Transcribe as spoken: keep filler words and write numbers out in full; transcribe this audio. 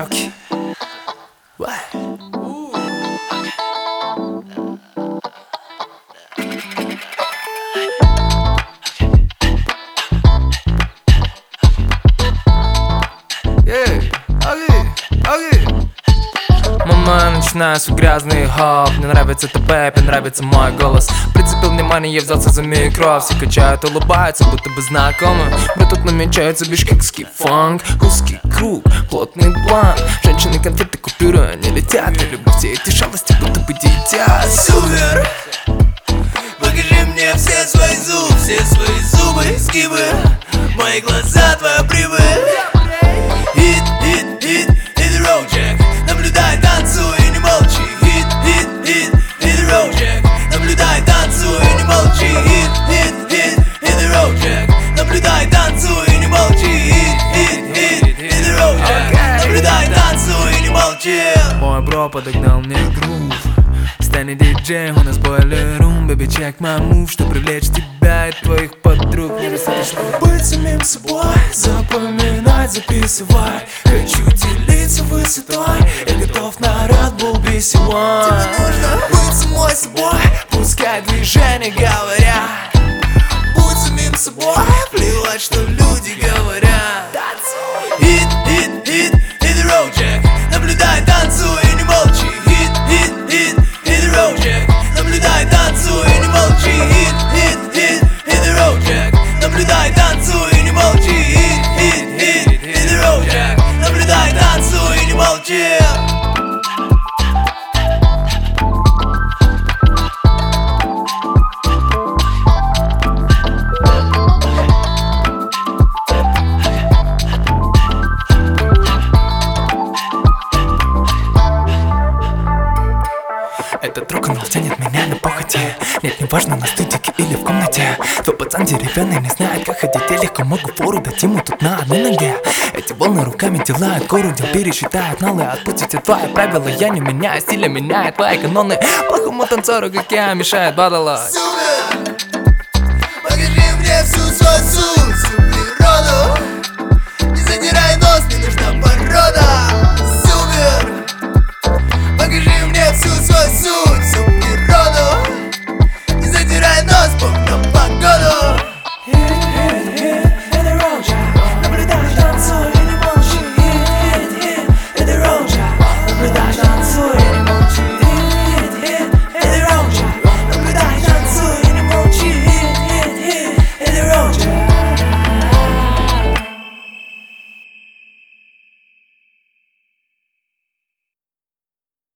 Okay. What? Ooh. Yeah, okay, okay. Мама, начинаю свой грязный хоп. Мне нравится ТП, мне нравится мой голос. Прицепил внимание, я взялся за микро. Все качают, улыбаются, будто бы знакомы. Бро, тут намечается бишкекский фанк. Узкий круг, плотный план. Женщины, конфеты, купюры, они летят. Я люблю все эти шалости, будто бы дитя. Супер! Покажи мне все свои зубы, все свои зубы, изгибы. Мои глаза, твоя прибыль. Hit, hit, hit, hit the road, Jack. Наблюдай, танцуй и не молчи. Hit, hit, hit, hit the road, Jack. Наблюдай, танцуй и не молчи. Hit, hit, hit, hit the road, Jack. Наблюдай, танцуй и не молчи. Hit, hit, hit, hit the road, Jack. Наблюдай, танцуй и не молчи. Мой бро подогнал мне грув. Стань диджеем, у нас бойлер-рум. Baby, check my move, что привлечь тебя и твоих подруг. Недостаточно быть самим собой, запоминать, записывай. Хочу делиться высотой, я готов на Red Bull би си один. Тебе нужно быть самой собой, Пускай движения говорят. будь самим собой, плевать, что люди говорят. Hit, hit, hit, hit the road, Jack. Наблюдай, танцуй и не молчи. Hit, hit, hit, hit the road, Jack. Наблюдай, танцуй и не молчи. Hit, hit, hit, hit the road, Jack. Наблюдай, танцуй и не молчи. Hit, hit, hit, hit the road, Jack. Наблюдай, танцуй и не молчи. Этот рок-н-ролл тянет меня на похоти. Нет, не важно, на студике или в комнате. Твой пацан деревянный не знает, как ходить. Я легко могу фору дать ему тут на одной ноге. Эти волны руками делают гору, дел пересчитают нолы. Отпустите твои правила, я не меняю стиля, меняет твои каноны. Плохому танцору, как я, мешает батала. Супер! Покажи мне всю свою суть.